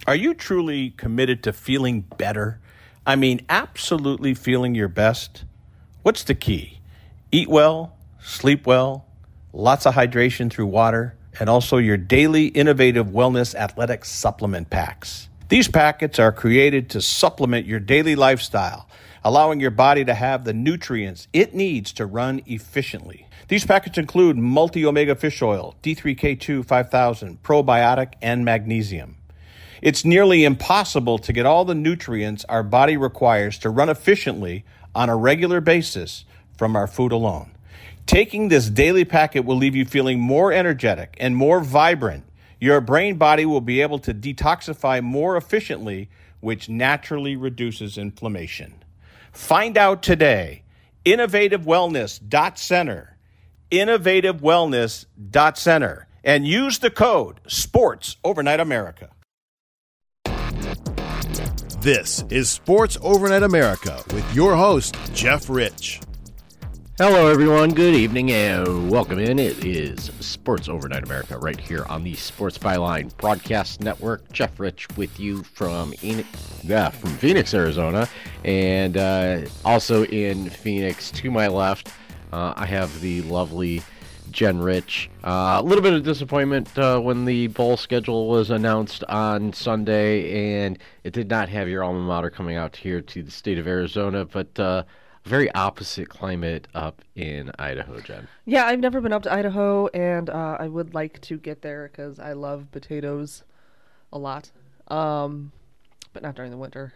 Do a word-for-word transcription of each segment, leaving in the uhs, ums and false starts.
Are you truly committed to feeling better? I mean, absolutely feeling your best? What's the key? Eat well, sleep well, lots of hydration through water, and also your daily innovative wellness athletic supplement packs. These packets are created to supplement your daily lifestyle, allowing your body to have the nutrients it needs to run efficiently. These packets include multi-omega fish oil, D three K two five thousand, probiotic, and magnesium. It's nearly impossible to get all the nutrients our body requires to run efficiently on a regular basis from our food alone. Taking this daily packet will leave you feeling more energetic and more vibrant. Your brain body will be able to detoxify more efficiently, which naturally reduces inflammation. Find out today. innovative wellness dot center. innovative wellness dot center. And use the code Sports Overnight America. This is Sports Overnight America with your host, Jeff Rich. Hello, everyone. Good evening and welcome in. It is Sports Overnight America right here on the Sports Byline Broadcast Network. Jeff Rich with you from Enix, yeah, from Phoenix, Arizona, and uh, also in Phoenix to my left, uh, I have the lovely Jen Rich. Uh, a little bit of disappointment uh, when the bowl schedule was announced on Sunday, and it did not have your alma mater coming out here to the state of Arizona, but uh, very opposite climate up in Idaho, Jen. Yeah, I've never been up to Idaho, and uh, I would like to get there because I love potatoes a lot, um, but not during the winter.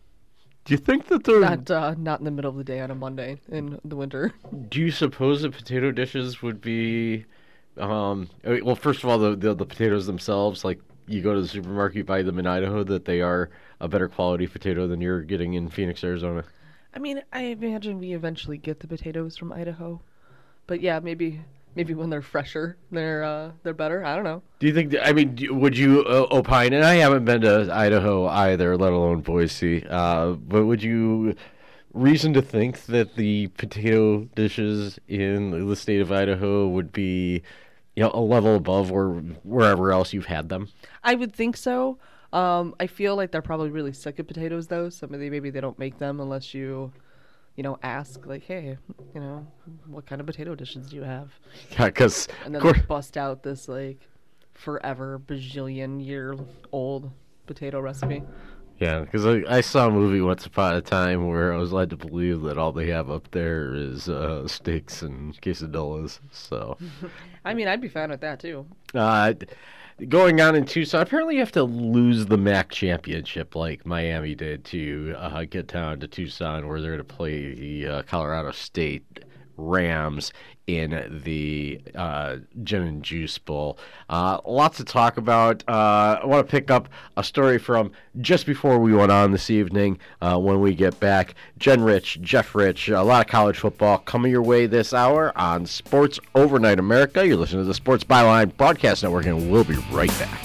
Do you think that they're... Not, uh, not in the middle of the day on a Monday in the winter. Do you suppose that potato dishes would be... Um, well, first of all, the, the the potatoes themselves, like you go to the supermarket, you buy them in Idaho, that they are a better quality potato than you're getting in Phoenix, Arizona? I mean, I imagine we eventually get the potatoes from Idaho, but yeah, maybe maybe when they're fresher, they're uh, they're better. I don't know. Do you think? I mean, do, would you uh, opine? And I haven't been to Idaho either, let alone Boise. Uh, but would you reason to think that the potato dishes in the state of Idaho would be, you know, a level above or wherever else you've had them? I would think so. Um, I feel like they're probably really sick of potatoes, though. So maybe maybe they don't make them unless you, you know, ask like, hey, you know, what kind of potato dishes do you have? Yeah, because and then they bust out this like forever bajillion year old potato recipe. Yeah, because I, I saw a movie once upon a time where I was led to believe that all they have up there is uh, steaks and quesadillas. So, I mean, I'd be fine with that too. Uh, Going on in Tucson, apparently you have to lose the M A C championship like Miami did to uh, get down to Tucson, where they're going to play the uh, Colorado State Rams in the uh, Gin and Juice Bowl. Uh, lots to talk about. Uh, I want to pick up a story from just before we went on this evening uh, when we get back. Jen Rich, Jeff Rich, a lot of college football coming your way this hour on Sports Overnight America. You're listening to the Sports Byline Broadcast Network, and we'll be right back.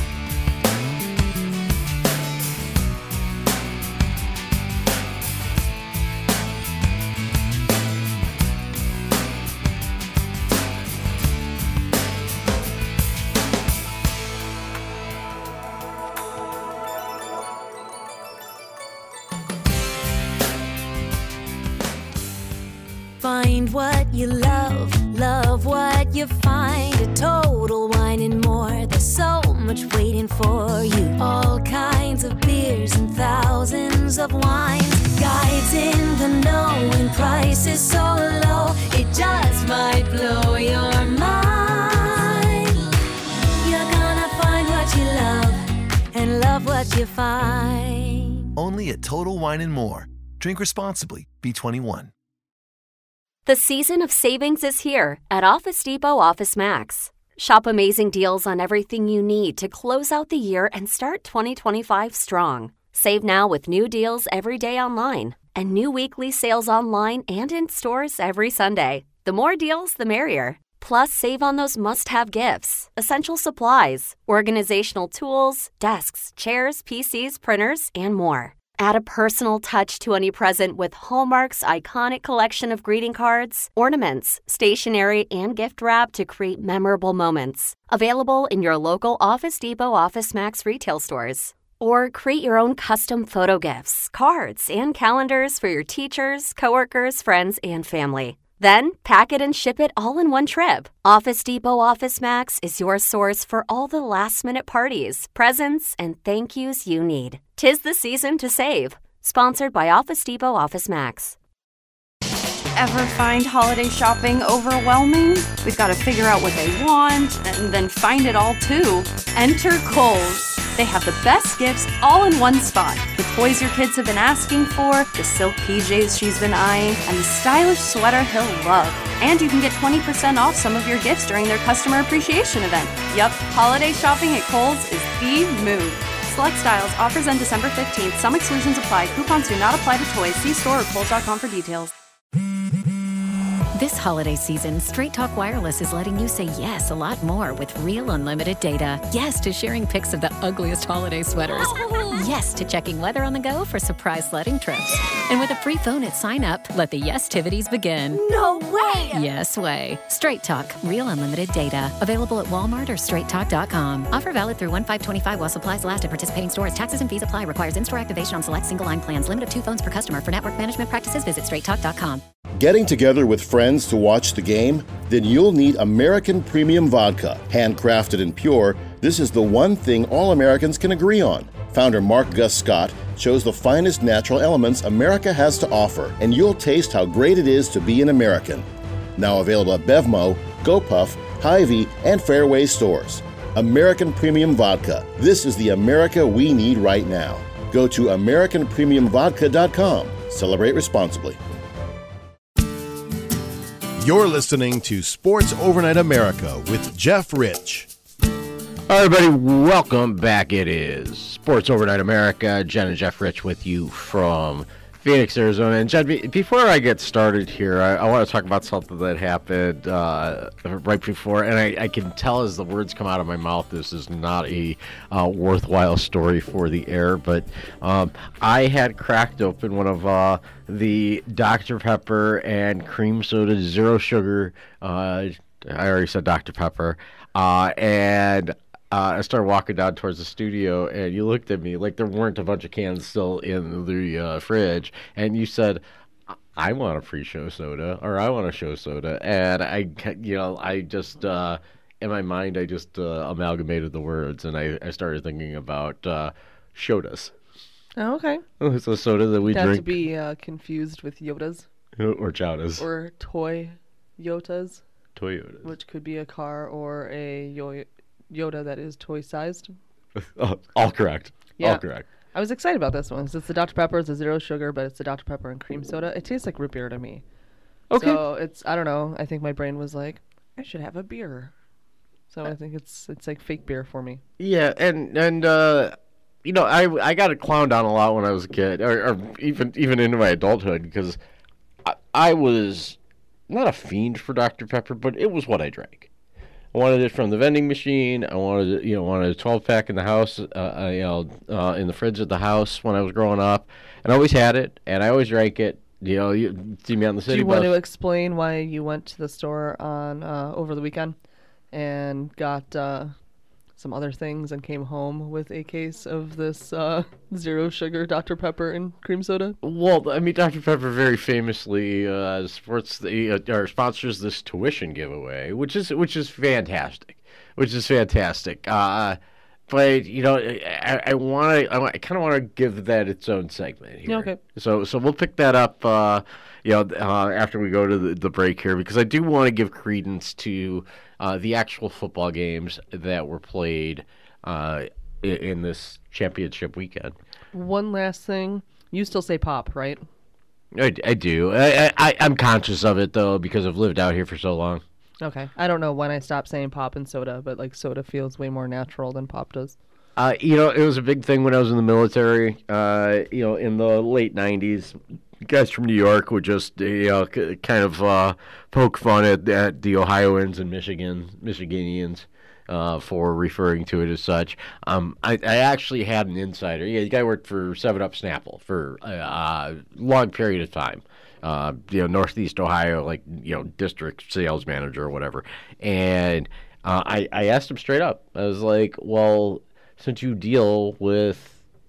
Find what you love, love what you find. A Total Wine and More. There's so much waiting for you. All kinds of beers and thousands of wines. Guides in the know and prices so low, it just might blow your mind. You're gonna find what you love and love what you find. Only at Total Wine and More. Drink responsibly. B twenty-one. The season of savings is here at Office Depot Office Max. Shop amazing deals on everything you need to close out the year and start twenty twenty-five strong. Save now with new deals every day online and new weekly sales online and in stores every Sunday. The more deals, the merrier. Plus, save on those must-have gifts, essential supplies, organizational tools, desks, chairs, P Cs, printers, and more. Add a personal touch to any present with Hallmark's iconic collection of greeting cards, ornaments, stationery, and gift wrap to create memorable moments. Available in your local Office Depot Office Max retail stores. Or create your own custom photo gifts, cards, and calendars for your teachers, coworkers, friends, and family. Then, pack it and ship it all in one trip. Office Depot Office Max is your source for all the last-minute parties, presents, and thank yous you need. 'Tis the season to save. Sponsored by Office Depot Office Max. Ever find holiday shopping overwhelming? We've got to figure out what they want and then find it all too. Enter Kohl's. They have the best gifts all in one spot. The toys your kids have been asking for, the silk P Js she's been eyeing, and the stylish sweater he'll love. And you can get twenty percent off some of your gifts during their customer appreciation event. Yup, holiday shopping at Kohl's is the move. Select styles, offers end December fifteenth. Some exclusions apply. Coupons do not apply to toys. See store or kohls dot com for details. This holiday season, Straight Talk Wireless is letting you say yes a lot more with real unlimited data. Yes to sharing pics of the ugliest holiday sweaters. Yes to checking weather on the go for surprise sledding trips. And with a free phone at sign up, let the yes-tivities begin. No way! Yes way. Straight Talk, real unlimited data. Available at Walmart or straight talk dot com. Offer valid through one five twenty-five while supplies last at participating stores. Taxes and fees apply. Requires in-store activation on select single-line plans. Limit of two phones per customer. For network management practices, visit straight talk dot com. Getting together with friends to watch the game? Then you'll need American Premium Vodka. Handcrafted and pure, this is the one thing all Americans can agree on. Founder Mark Gus Scott chose the finest natural elements America has to offer, and you'll taste how great it is to be an American. Now available at Bevmo, GoPuff, Hy-Vee, and Fairway stores. American Premium Vodka. This is the America we need right now. Go to American Premium Vodka dot com. Celebrate responsibly. You're listening to Sports Overnight America with Jeff Rich. All right, everybody, welcome back. It is Sports Overnight America. Jen and Jeff Rich with you from Phoenix, Arizona. And Jen, be- before I get started here, I, I want to talk about something that happened uh, right before. And I, I can tell as the words come out of my mouth, this is not a uh, worthwhile story for the air. But um, I had cracked open one of uh, the Doctor Pepper and cream soda, zero sugar. Uh, I already said Doctor Pepper. Uh, and Uh, I started walking down towards the studio, and you looked at me like there weren't a bunch of cans still in the uh, fridge, and you said, "I want a pre-show soda," or "I want a show soda," and I, you know, I just uh, in my mind I just uh, amalgamated the words, and I, I started thinking about uh, Shodas. Oh, okay. It's a soda that we Not drink. to be uh, confused with Yodas. Or Chowdas. Or toy Yotas. Toyotas. Which could be a car or a yo- Yoda that is toy-sized. Oh, all correct. Yeah. All correct. I was excited about this one. It's the Doctor Pepper. It's a zero sugar, but it's the Doctor Pepper and cream soda. It tastes like root beer to me. Okay. So it's, I don't know. I think my brain was like, I should have a beer. So I think it's it's like fake beer for me. Yeah, and and uh, you know, I I got clowned on a lot when I was a kid, or, or even even into my adulthood, because I, I was not a fiend for Doctor Pepper, but it was what I drank. I wanted it from the vending machine. I wanted it, you know, wanted a twelve pack in the house, uh, you know, uh, in the fridge at the house when I was growing up, and I always had it, and I always drank it. You know, you see me on the city Do you bus. want to explain why you went to the store on uh, over the weekend and got uh, some other things and came home with a case of this uh, zero sugar Doctor Pepper and cream soda? Well, I mean, Doctor Pepper very famously uh, supports the uh, or sponsors this tuition giveaway, which is which is fantastic, which is fantastic. Uh, but you know, I, I want to, I, I kind of want to give that its own segment here. Okay. So, so we'll pick that up, uh, you know, uh, after we go to the, the break here, because I do want to give credence to uh, the actual football games that were played uh, in, in this championship weekend. One last thing. You still say pop, right? I, I do. I, I, I'm conscious of it, though, because I've lived out here for so long. Okay. I don't know when I stopped saying pop and soda, but like soda feels way more natural than pop does. Uh, you know, it was a big thing when I was in the military. Uh, you know, in the late nineties, guys from New York would just, you know, c- kind of uh, poke fun at, at the Ohioans and Michigan, Michiganians uh, for referring to it as such. Um, I, I actually had an insider. Yeah, the guy worked for seven up Snapple for a uh, long period of time. Uh, you know, Northeast Ohio, like, you know, district sales manager or whatever. And uh, I, I asked him straight up. I was like, well, since you deal with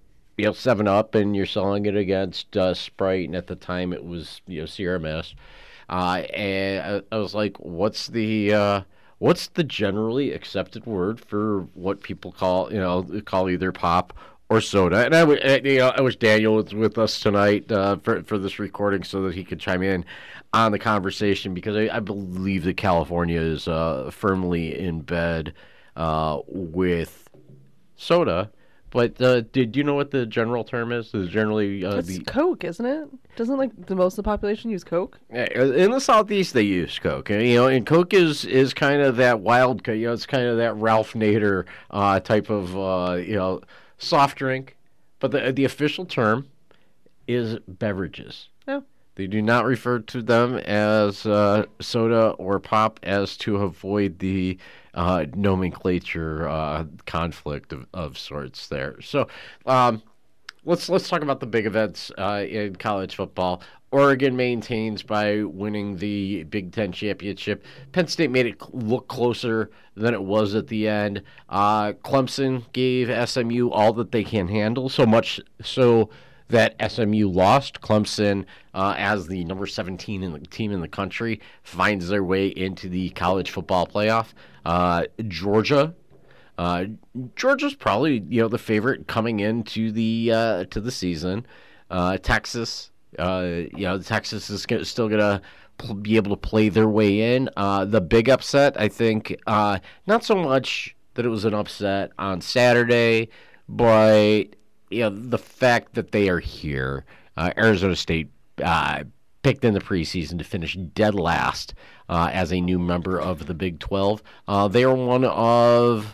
you know, seven up and you're selling it against uh, Sprite, and at the time it was, you know, Sierra Mist. Uh, and I, I was like, what's the uh, what's the generally accepted word for what people call, you know, call either pop or soda? And I, w- you know, I wish Daniel was with us tonight uh, for for this recording so that he could chime in on the conversation, because I, I believe that California is uh, firmly in bed uh, with soda. But uh, did you know what the general term is? Is generally uh, It's the Coke, isn't it? Doesn't like the most of the population use Coke? in the Southeast they use Coke, and, you know, and Coke is, is kind of that wild, you know, it's kind of that Ralph Nader uh, type of uh, you know, soft drink. But the the official term is beverages. Oh. They do not refer to them as uh, soda or pop, as to avoid the uh, nomenclature uh, conflict of, of sorts there. So um, let's let's talk about the big events uh, in college football. Oregon maintains by winning the Big Ten championship. Penn State made it look closer than it was at the end. Uh, Clemson gave S M U all that they can handle, so much so that S M U lost. Clemson, uh, as the number seventeen in the team in the country, finds their way into the college football playoff. Uh, Georgia, uh, Georgia's probably, you know, the favorite coming into the uh, to the season. Uh, Texas, uh, you know, Texas is gonna, still gonna pl- be able to play their way in. Uh, the big upset, I think, uh, not so much that it was an upset on Saturday, but you know, the fact that they are here. uh, Arizona State uh, picked in the preseason to finish dead last uh, as a new member of the Big twelve. Uh, they are one of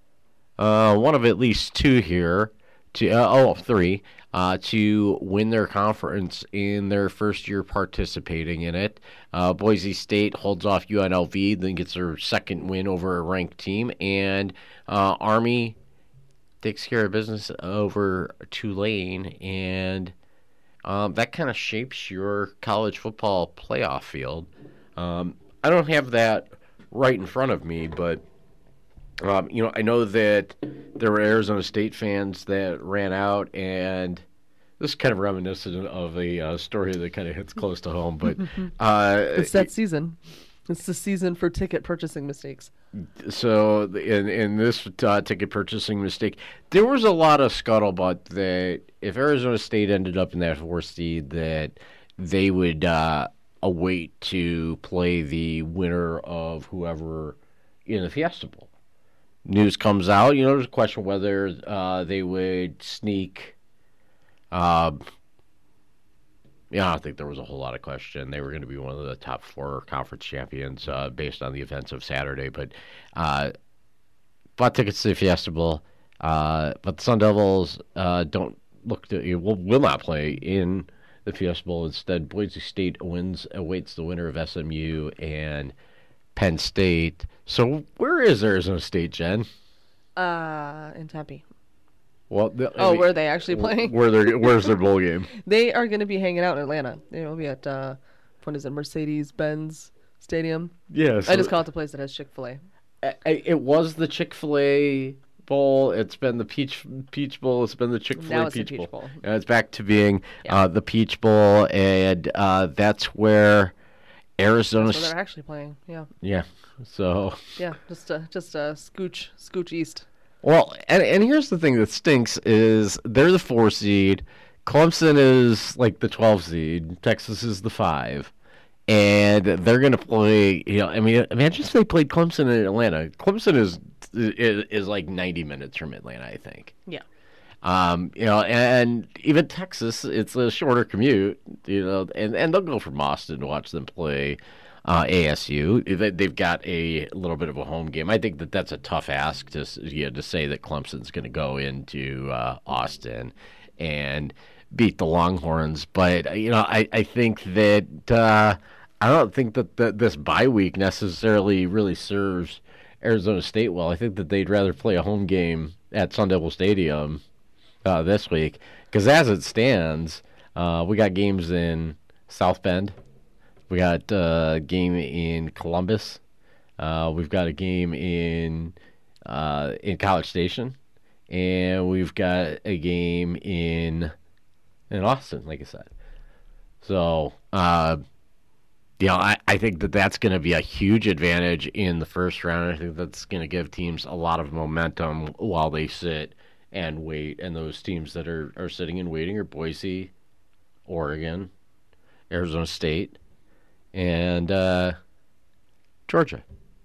uh, one of at least two here to uh, oh three uh, to win their conference in their first year participating in it. Uh, Boise State holds off U N L V, then gets their second win over a ranked team, and uh, Army takes care of business over Tulane, and um, that kind of shapes your college football playoff field. Um, I don't have that right in front of me, but um, you know, I know that there were Arizona State fans that ran out, and this is kind of reminiscent of a uh, story that kind of hits close to home. But uh, it's that season. It's the season for ticket purchasing mistakes. So in in this uh, ticket purchasing mistake, there was a lot of scuttlebutt that if Arizona State ended up in that fourth seed, that they would uh, await to play the winner of whoever in the Fiesta Bowl. News comes out, you know, there's a question whether uh, they would sneak. Uh, Yeah, I don't think there was a whole lot of question. They were going to be one of the top four conference champions uh, based on the events of Saturday. But uh, bought tickets to the Fiesta Bowl. Uh, but the Sun Devils uh, don't look to will, will not play in the Fiesta Bowl. Instead, Boise State wins awaits the winner of S M U and Penn State. So where is Arizona State, Jen? Uh, in Tempe. Well, the, oh, I mean, where are they actually playing? Where they where's their bowl game? They are going to be hanging out in Atlanta. They will be at uh, what is it, Mercedes-Benz Stadium? Yeah, so I just call it the place that has Chick-fil-A. I, it was the Chick-fil-A Bowl. It's been the Peach Peach Bowl. It's been the Chick-fil-A Now it's the Peach, Peach Bowl. Bowl. And it's back to being Yeah. uh, the Peach Bowl, and uh, that's where Arizona. So they're actually playing. Yeah. Yeah. So. Yeah, just uh, just uh, scooch scooch east. Well, and and here's the thing that stinks is they're the four seed, Clemson is like the twelve seed, Texas is the five, and they're gonna play. You know, I mean, imagine if they played Clemson in Atlanta. Clemson is is, is like ninety minutes from Atlanta, I think. Yeah. Um, you know, and even Texas, it's a shorter commute. You know, and and they'll go from Austin to watch them play. Uh, A S U, they've got a little bit of a home game. I think that that's a tough ask to you know, to say that Clemson's going to go into uh, Austin and beat the Longhorns. But you know, I, I think that uh, I don't think that the, this bye week necessarily really serves Arizona State well. I think that they'd rather play a home game at Sun Devil Stadium uh, this week because as it stands, uh, we got games in South Bend. We got a game in Columbus. Uh, we've got a game in uh, in College Station, and we've got a game in in Austin, like I said. So, uh, you know, I, I think that that's going to be a huge advantage in the first round. I think that's going to give teams a lot of momentum while they sit and wait. And those teams that are, are sitting and waiting are Boise, Oregon, Arizona State, and uh, Georgia.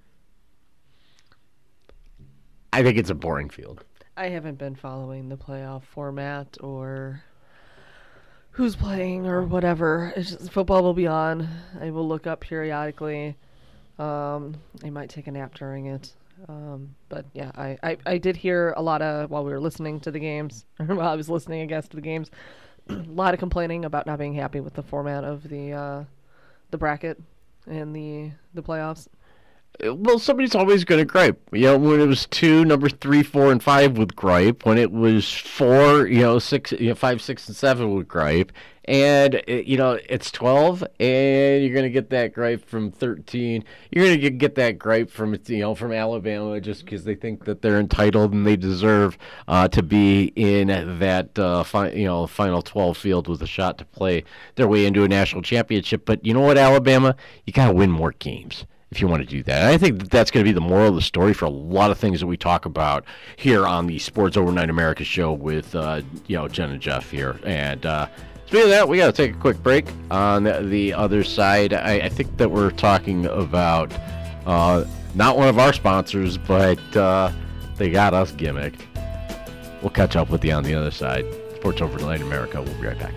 I think it's a boring field. I haven't been following the playoff format or who's playing or whatever. It's just, football will be on. I will look up periodically. Um, I might take a nap during it. Um, but yeah, I, I, I did hear a lot of, while we were listening to the games, or while I was listening, I guess, to the games, a lot of complaining about not being happy with the format of the uh, the bracket and the the playoffs. Well, somebody's always going to gripe. You know, when it was two, number three, four, and five would gripe. When it was four, you know, six, you know, five, six, and seven would gripe. And you know, it's twelve, and you're going to get that gripe from thirteen. You're going to get that gripe from you know from Alabama just because they think that they're entitled and they deserve uh, to be in that uh, fi- you know final twelve field with a shot to play their way into a national championship. But you know what, Alabama, you got to win more games if you want to do that. And I think that that's going to be the moral of the story for a lot of things that we talk about here on the Sports Overnight America show with, uh, you know, Jen and Jeff here. And uh, speaking of that, we got to take a quick break. On the other side, I, I think that we're talking about uh, not one of our sponsors, but uh, they got us gimmicked. We'll catch up with you on the other side. Sports Overnight America. We'll be right back.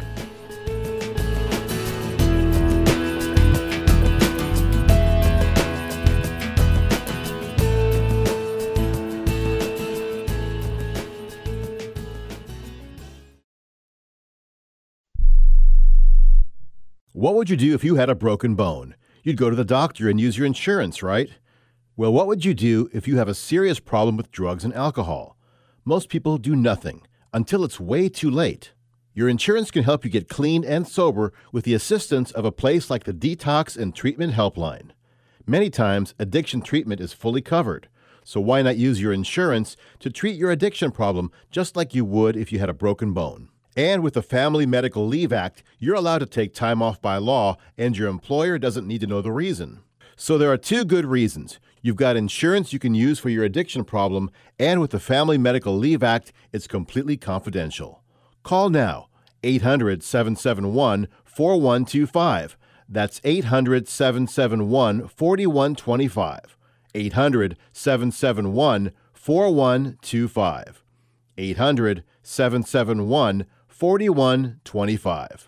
What would you do if you had a broken bone? You'd go to the doctor and use your insurance, right? Well, what would you do if you have a serious problem with drugs and alcohol? Most people do nothing until it's way too late. Your insurance can help you get clean and sober with the assistance of a place like the Detox and Treatment Helpline. Many times, addiction treatment is fully covered, so why not use your insurance to treat your addiction problem just like you would if you had a broken bone? And with the Family Medical Leave Act, you're allowed to take time off by law, and your employer doesn't need to know the reason. So there are two good reasons. You've got insurance you can use for your addiction problem, and with the Family Medical Leave Act, it's completely confidential. Call now, eight hundred, seven seven one, four one two five. That's eight hundred, seven seven one, four one two five. eight hundred, seven seven one, four one two five. eight hundred, seven seven one, four one two five.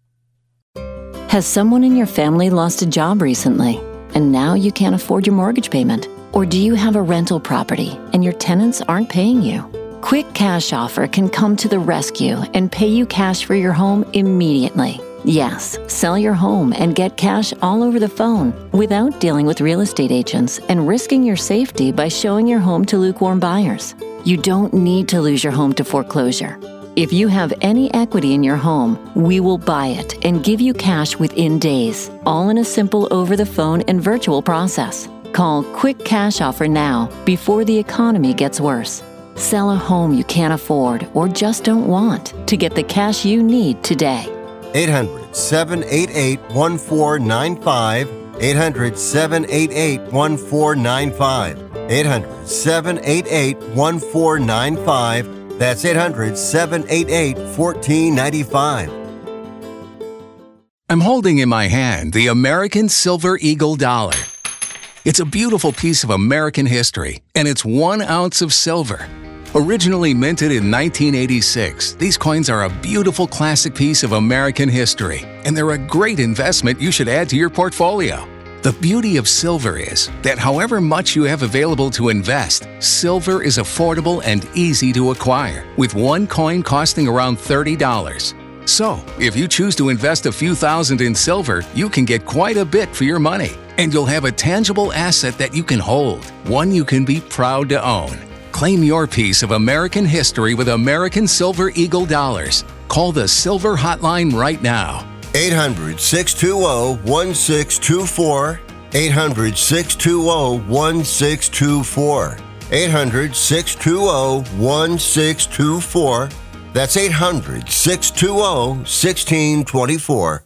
Has someone in your family lost a job recently, and now you can't afford your mortgage payment? Or do you have a rental property and your tenants aren't paying you? Quick Cash Offer can come to the rescue and pay you cash for your home immediately. Yes, sell your home and get cash all over the phone without dealing with real estate agents and risking your safety by showing your home to lukewarm buyers. You don't need to lose your home to foreclosure. If you have any equity in your home, we will buy it and give you cash within days, all in a simple over-the-phone and virtual process. Call Quick Cash Offer now before the economy gets worse. Sell a home you can't afford or just don't want to get the cash you need today. eight hundred, seven eight eight, one four nine five. eight hundred, seven eight eight, one four nine five. eight hundred, seven eight eight, one four nine five. That's eight hundred, seven eight eight, one four nine five. I'm holding in my hand the American Silver Eagle Dollar. It's a beautiful piece of American history, and it's one ounce of silver. Originally minted in nineteen eighty-six, these coins are a beautiful classic piece of American history, and they're a great investment you should add to your portfolio. The beauty of silver is that however much you have available to invest, silver is affordable and easy to acquire, with one coin costing around thirty dollars. So, if you choose to invest a few thousand in silver, you can get quite a bit for your money, and you'll have a tangible asset that you can hold, one you can be proud to own. Claim your piece of American history with American Silver Eagle Dollars. Call the Silver Hotline right now. eight hundred, six two zero, one six two four. eight hundred, six two zero, one six two four. eight hundred, six two zero, one six two four. That's eight hundred, six two zero, one six two four.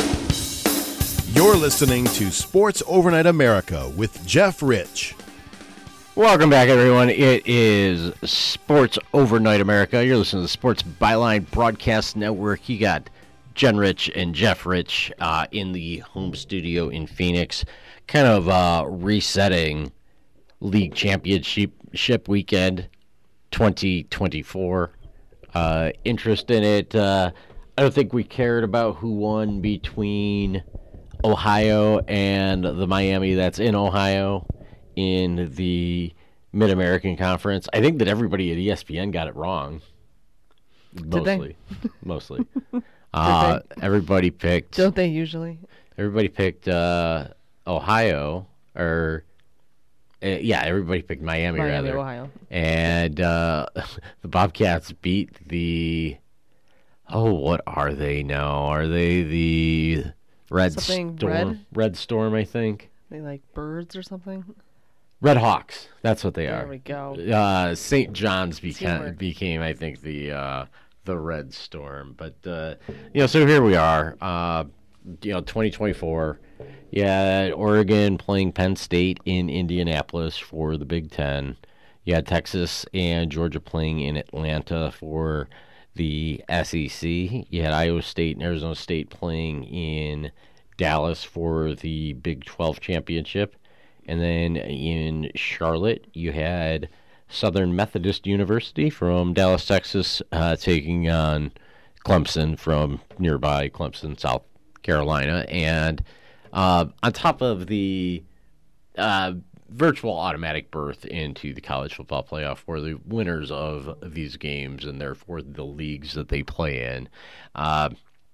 You're listening to Sports Overnight America with Jeff Rich. Welcome back, everyone. It is Sports Overnight America. You're listening to the Sports Byline Broadcast Network. You got Jen Rich and Jeff Rich uh, in the home studio in Phoenix, kind of uh, resetting League Championship Weekend twenty twenty-four. Uh, interest in it. Uh, I don't think we cared about who won between Ohio and the Miami that's in Ohio in the Mid-American Conference. I think that everybody at E S P N got it wrong. Mostly. Mostly. uh, everybody picked... Don't they usually? Everybody picked uh, Ohio, or... Uh, yeah, everybody picked Miami, Miami, rather. Ohio. And uh, the Bobcats beat the... Oh, what are they now? Are they the Red Something Storm? red? Red Storm, I think. They like birds or something? Red Hawks. That's what they There are. we go. Uh, Saint John's became, Teamwork. became, I think, the uh, the Red Storm. But, uh, you know, so here we are. Uh, you know, twenty twenty-four. Yeah, Oregon playing Penn State in Indianapolis for the Big Ten. You had Texas and Georgia playing in Atlanta for the S E C. You had Iowa State and Arizona State playing in Dallas for the Big twelve championship. And then in Charlotte, you had Southern Methodist University from Dallas, Texas, uh, taking on Clemson from nearby Clemson, South Carolina. And uh, on top of the uh, virtual automatic berth into the college football playoff for the winners of these games and therefore the leagues that they play in, uh,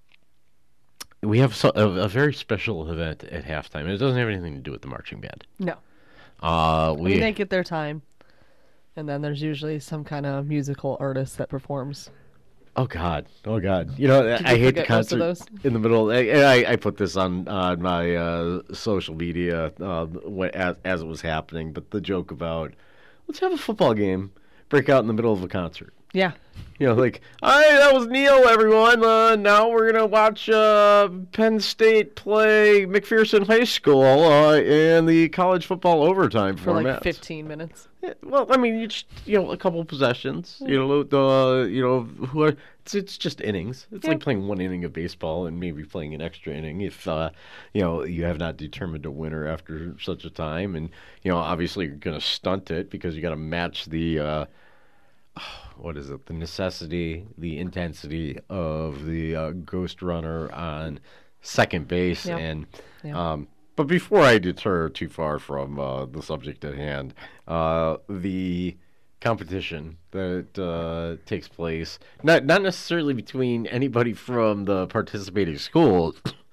we have so, a, a very special event at halftime. And it doesn't have anything to do with the marching band. No. Uh, I we mean, they get their time, and then there's usually some kind of musical artist that performs. Oh God! Oh God! You know, Did I you hate the forget most of concert those? in the middle. I, I, I put this on on my uh, social media uh, when, as as it was happening. But the joke about let's have a football game break out in the middle of a concert. Yeah. You know, like, all right, that was Neil, everyone. Uh, now we're going to watch uh, Penn State play McPherson High School uh, in the college football overtime For format. like fifteen minutes. Yeah, well, I mean, you just, you know, a couple of possessions. You know, the you know, who are, it's it's just innings. It's Yeah. like playing one inning of baseball and maybe playing an extra inning if uh, you know, you have not determined a winner after such a time. And you know, obviously you're going to stunt it because you got to match the uh, what is it? The necessity, the intensity of the uh, ghost runner on second base. Yep. And Yep. um, but before I deter too far from uh, the subject at hand, uh, the competition that uh, takes place, not not necessarily between anybody from the participating schools.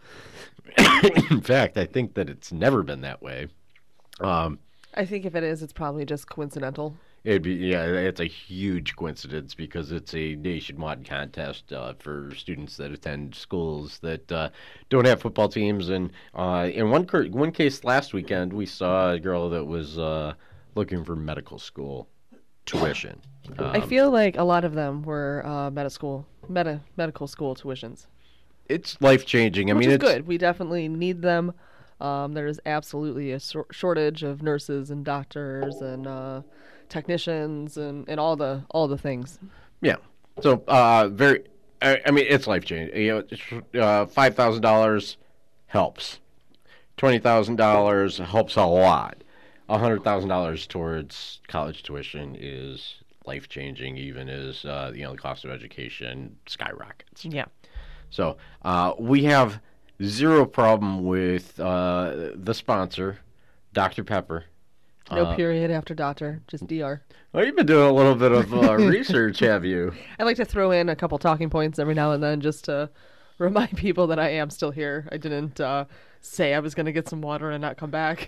In fact, I think that it's never been that way. Um, I think if it is, it's probably just coincidental. It'd be yeah, it's a huge coincidence because it's a nationwide contest uh, for students that attend schools that uh, don't have football teams. And uh, in one cur- one case last weekend, we saw a girl that was uh, looking for medical school tuition. Um, I feel like a lot of them were uh, medical school, meta, medical school tuitions. it's life changing. I Which mean, is it's good. We definitely need them. Um, there is absolutely a sor- shortage of nurses and doctors and uh, technicians and, and all the all the things. Yeah. So uh, very. I, I mean, it's life changing. You know, uh, five thousand dollars helps. Twenty thousand dollars helps a lot. A hundred thousand dollars towards college tuition is life changing, even as uh, you know the cost of education skyrockets. Yeah. So uh, we have zero problem with uh, the sponsor, Doctor Pepper. No Uh, period after doctor, just D R. Well, you've been doing a little bit of uh, research, have you? I like to throw in a couple talking points every now and then just to remind people that I am still here. I didn't uh, say I was going to get some water and not come back.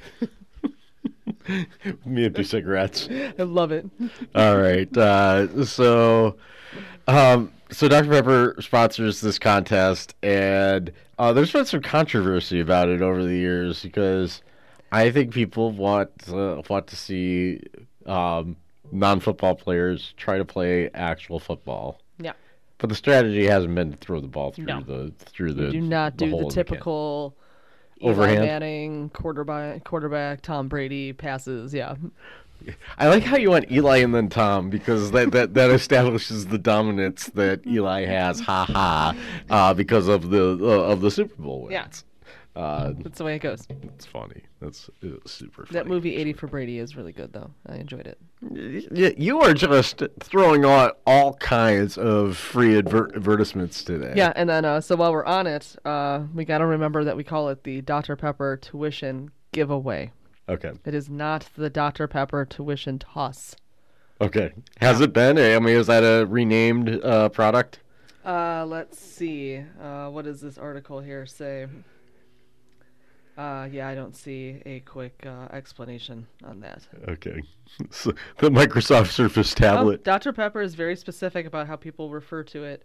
Me and two cigarettes. I love it. All right. Uh, so, um, so Doctor Pepper sponsors this contest, and uh, there's been some controversy about it over the years because I think people want uh, want to see um, non-football players try to play actual football. Yeah. But the strategy hasn't been to throw the ball through No. the through the. You do not the do hole the in typical can. Overhand? Eli Manning quarterback, quarterback Tom Brady passes. Yeah. I like how you went Eli and then Tom because that, that, that establishes the dominance that Eli has, ha ha, uh, because of the uh, of the Super Bowl wins. Yeah. Uh, That's the way it goes. It's funny. That's uh, super funny. That movie eighty for Brady is really good, though. I enjoyed it. Y- You are just throwing out all kinds of free adver- advertisements today. Yeah, and then uh, so while we're on it, uh, we got to remember that we call it the Doctor Pepper tuition giveaway. Okay. It is not the Doctor Pepper tuition toss. Okay. Has it been? I mean, is that a renamed uh, product? Uh, let's see. Uh, what does this article here say? Uh, yeah, I don't see a quick uh, explanation on that. Okay. So, the Microsoft Surface Oh, tablet. Doctor Pepper is very specific about how people refer to it.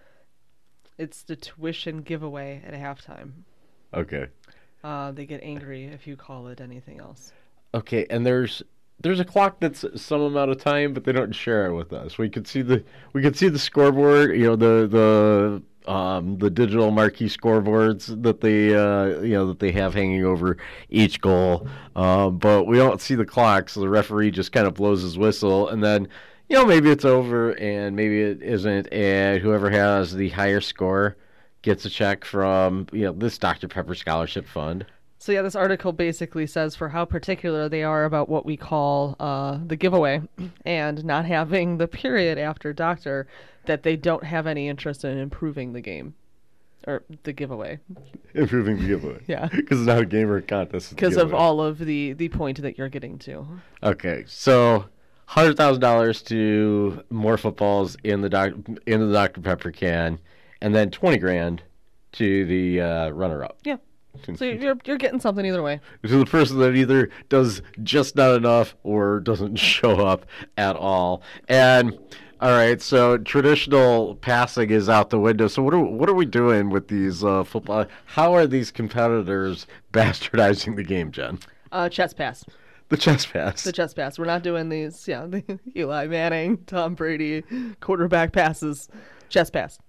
It's the tuition giveaway at halftime. Okay. Uh, they get angry if you call it anything else. Okay, and there's there's a clock that's some amount of time, but they don't share it with us. We could see the we could see the scoreboard, you know, the the um, the digital marquee scoreboards that they uh, you know that they have hanging over each goal, uh, but we don't see the clock. So the referee just kind of blows his whistle, and then you know maybe it's over and maybe it isn't, and whoever has the higher score gets a check from you know this Doctor Pepper Scholarship Fund. So yeah, this article basically says for how particular they are about what we call uh, the giveaway and not having the period after doctor, that they don't have any interest in improving the game or the giveaway. Improving the giveaway. Yeah. Because it's not a game or a contest. Because of all of the, the point that you're getting to. Okay, so one hundred thousand dollars to more footballs in the doc, in the Doctor Pepper can, and then twenty grand to the uh, runner-up. Yeah. So you're you're getting something either way. To the person that either does just not enough or doesn't show up at all. And all right, so traditional passing is out the window. So what are what are we doing with these uh, football? How are these competitors bastardizing the game, Jen? Uh, chest pass. The chest pass. The chest pass. We're not doing these. Yeah, the Eli Manning, Tom Brady, quarterback passes. Chest pass.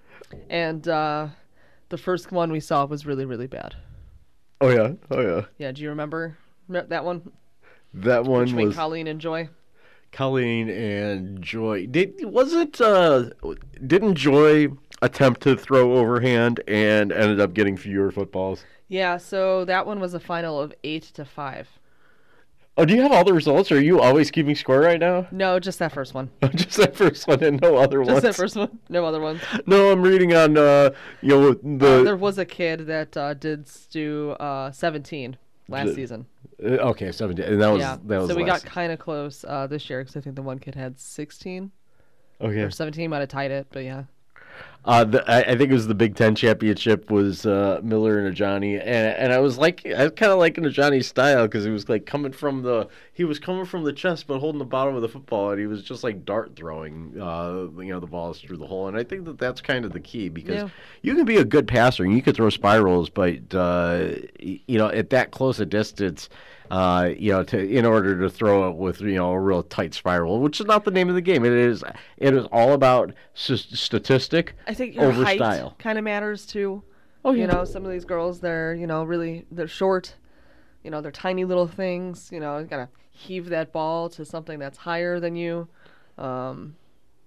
And uh, the first one we saw was really really bad. Oh yeah, oh yeah. Yeah, do you remember that one? That one Between was Colleen and Joy. Colleen and Joy. Did wasn't uh didn't Joy attempt to throw overhand and ended up getting fewer footballs? Yeah, so that one was a final of eight to five. Oh, do you have all the results? Or are you always keeping score right now? No, just that first one. Just that first one and no other just ones. Just that first one, no other ones. No, I'm reading on uh you know the. Uh, there was a kid that uh, did do uh seventeen last the, season. Uh, okay, seventeen, and that was yeah. that was. So we last got kind of close uh, this year because I think the one kid had sixteen. Okay. Or seventeen might have tied it, but yeah. Uh, the, I, I think it was the Big Ten championship was uh, Miller and Ajani, and and I was like, I was kind of liking Ajani's style because he was like coming from the, he was coming from the chest but holding the bottom of the football, and he was just like dart throwing, uh, you know, the balls through the hole, and I think that that's kind of the key because yeah. you can be a good passer and you can throw spirals, but uh, you know, at that close a distance. Uh, you know, to in order to throw it with you know a real tight spiral, which is not the name of the game. It is it is all about s- statistic I think your over height style. kind of matters too. Oh yeah. You know, some of these girls, they're you know really they're short. You know, they're tiny little things. You know, you gotta heave that ball to something that's higher than you. Um,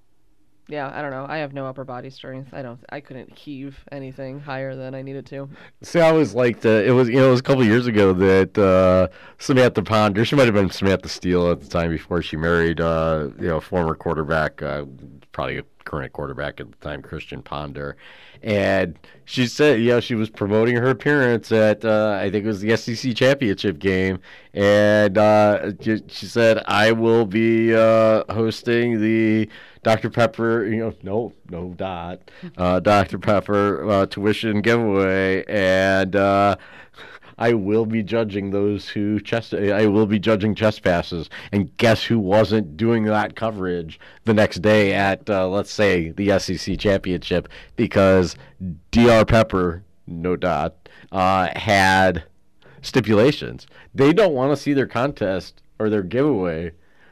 yeah, I don't know. I have no upper body strength. I don't. I couldn't heave anything higher than I needed to. See, I always liked uh, it was you know it was a couple of years ago that uh, Samantha Ponder, she might have been Samantha Steele at the time before she married uh, you know former quarterback, uh, probably a current quarterback at the time, Christian Ponder, and she said you know she was promoting her appearance at uh, I think it was the S E C championship game, and uh, she said I will be uh, hosting the Doctor Pepper, you know, no, no dot, uh, Doctor Pepper uh, tuition giveaway, and uh, I will be judging those who chest. I will be judging chest passes, and guess who wasn't doing that coverage the next day at, uh, let's say, the S E C championship because D R Pepper, no dot, uh, had stipulations. They don't want to see their contest or their giveaway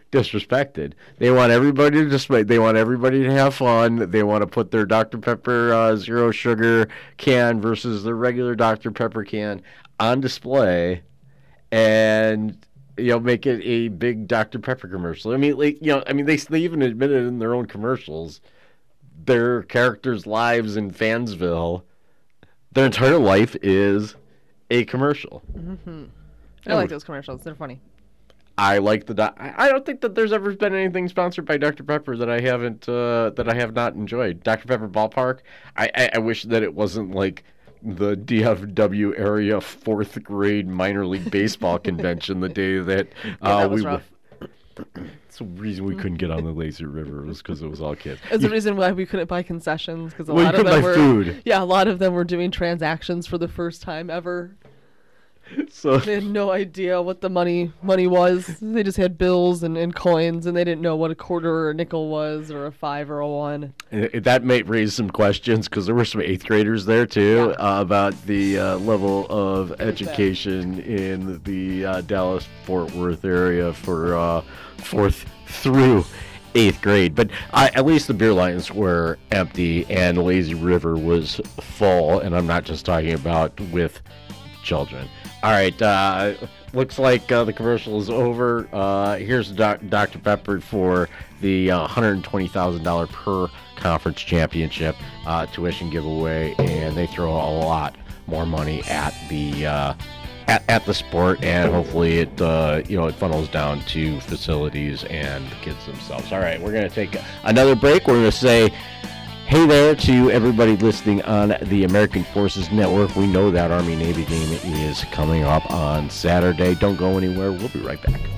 disrespected. They want everybody to display. They want everybody to have fun. They want to put their Doctor Pepper uh, zero sugar can versus their regular Doctor Pepper can on display, and you know, make it a big Doctor Pepper commercial. I mean, like, you know, I mean, they they even admitted in their own commercials, their characters' lives in Fansville, their entire life is a commercial. Mm-hmm. I like those commercials. They're funny. I like the. Do- I don't think that there's ever been anything sponsored by Doctor Pepper that I haven't uh, that I have not enjoyed. Doctor Pepper Ballpark. I, I I wish that it wasn't like the D F W area fourth grade minor league baseball convention the day that, uh, yeah, that was we. rough. It's the reason we couldn't get on the Lazy River was because it was all kids. It's the reason why we couldn't buy concessions because a well, lot you of them couldn't buy were food. Yeah, a lot of them were doing transactions for the first time ever. So they had no idea what the money money was. They just had bills and, and coins, and they didn't know what a quarter or a nickel was, or a five or a one. It, that may raise some questions because there were some eighth graders there too, yeah. uh, about the uh, level of education in the uh, Dallas-Fort Worth area for uh, fourth through eighth grade. But uh, at least the beer lines were empty and Lazy River was full, and I'm not just talking about with children. All right, uh, looks like uh, the commercial is over. Uh, here's doc- Doctor Pepper for the uh, one hundred twenty thousand dollars per conference championship uh, tuition giveaway, and they throw a lot more money at the uh, at, at the sport, and hopefully it uh, you know it funnels down to facilities and the kids themselves. All right, we're gonna take another break. We're gonna say hey there to everybody listening on the American Forces Network. We know that Army-Navy game is coming up on Saturday. Don't go anywhere. We'll be right back.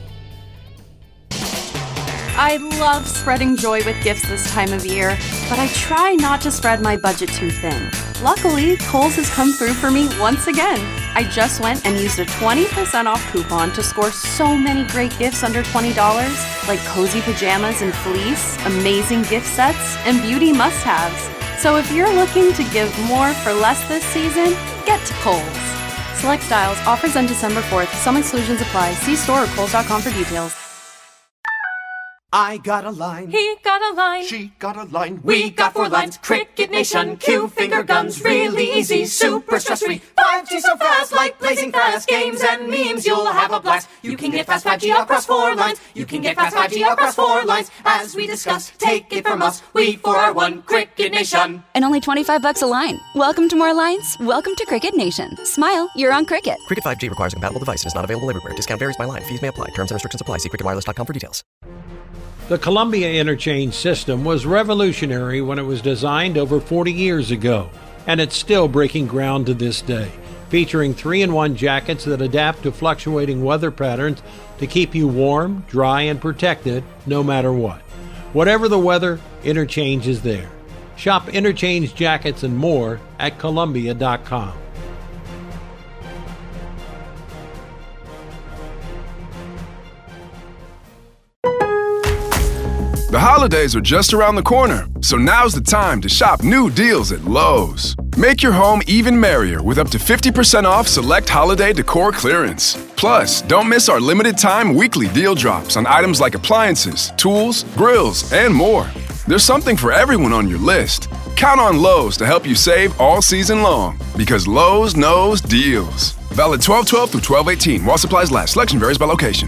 I love spreading joy with gifts this time of year, but I try not to spread my budget too thin. Luckily, Kohl's has come through for me once again. I just went and used a twenty percent off coupon to score so many great gifts under twenty dollars, like cozy pajamas and fleece, amazing gift sets, and beauty must-haves. So if you're looking to give more for less this season, get to Kohl's. Select styles, offers end December fourth. Some exclusions apply. See store or kohls dot com for details. I got a line. He got a line. She got a line. We got four lines. Cricket Nation. Cue finger guns. Really easy. Super stress-free. five G so fast. Like blazing fast. Games and memes. You'll have a blast. You can get fast five G across four lines. You can get fast five G across four lines. As we discuss, take it from us. We four are one. Cricket Nation. And only twenty-five bucks a line. Welcome to more lines. Welcome to Cricket Nation. Smile. You're on Cricket. Cricket five G requires a compatible device and is not available everywhere. Discount varies by line. Fees may apply. Terms and restrictions apply. See cricket wireless dot com for details. The Columbia Interchange system was revolutionary when it was designed over forty years ago, and it's still breaking ground to this day, featuring three in one jackets that adapt to fluctuating weather patterns to keep you warm, dry, and protected no matter what. Whatever the weather, Interchange is there. Shop Interchange jackets and more at Columbia dot com. The holidays are just around the corner, so now's the time to shop new deals at Lowe's. Make your home even merrier with up to fifty percent off select holiday decor clearance. Plus, don't miss our limited time weekly deal drops on items like appliances, tools, grills, and more. There's something for everyone on your list. Count on Lowe's to help you save all season long, because Lowe's knows deals. Valid twelve twelve through twelve eighteen while supplies last. Selection varies by location.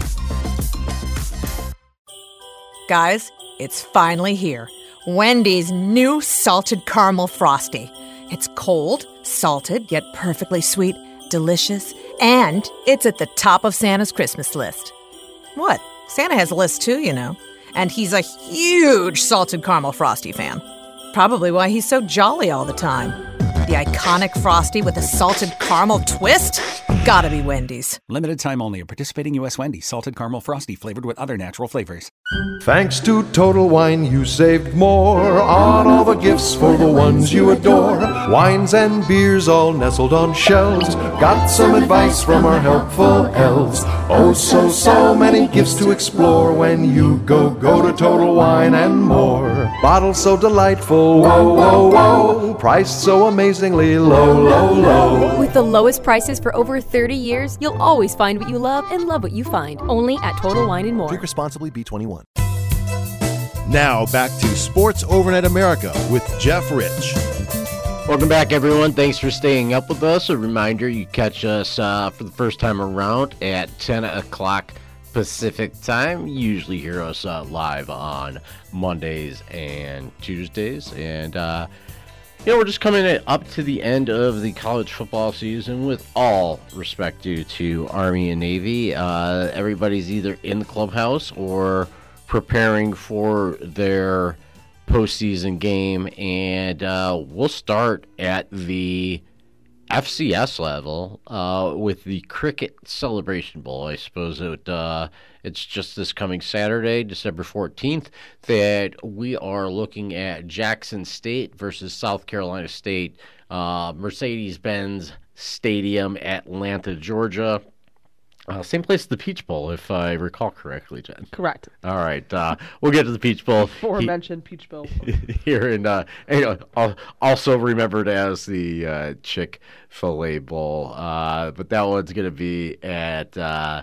Guys, it's finally here. Wendy's new salted caramel frosty. It's cold, salted, yet perfectly sweet, delicious, and it's at the top of Santa's Christmas list. What? Santa has a list too, you know. And he's a huge salted caramel frosty fan. Probably why he's so jolly all the time. The iconic frosty with a salted caramel twist? Gotta be Wendy's. Limited time only at participating U S Wendy's. Salted caramel frosty flavored with other natural flavors. Thanks to Total Wine, you saved more on all the gifts for the ones you adore. Wines and beers all nestled on shelves. Got some advice from our helpful elves. Oh, so, so many gifts to explore when you go, go to Total Wine and More. bottle so delightful. Whoa, whoa, whoa, priced so amazingly low, low, low. With the lowest prices for over thirty years, you'll always find what you love and love what you find. Only at Total Wine and More. Drink responsibly, B twenty-one. Now back to Sports Overnight America with Jeff Rich. Welcome back, everyone. Thanks for staying up with us. A reminder, you catch us uh, for the first time around at ten o'clock Pacific time. You usually hear us uh, live on Mondays and Tuesdays. And, uh, you know, we're just coming up to the end of the college football season. With all respect due to Army and Navy, uh, everybody's either in the clubhouse or preparing for their postseason game, and uh, we'll start at the F C S level uh, with the Cricket Celebration Bowl. I suppose it uh, it's just this coming Saturday, December fourteenth, that we are looking at Jackson State versus South Carolina State, uh, Mercedes-Benz Stadium, Atlanta, Georgia. Uh, same place as the Peach Bowl, if I recall correctly, Jen. Correct. All right, uh, we'll get to the Peach Bowl. Aforementioned Peach Bowl. Here in, uh, you know, also remembered as the uh, Chick-fil-A Bowl. Uh, but that one's going to be at uh,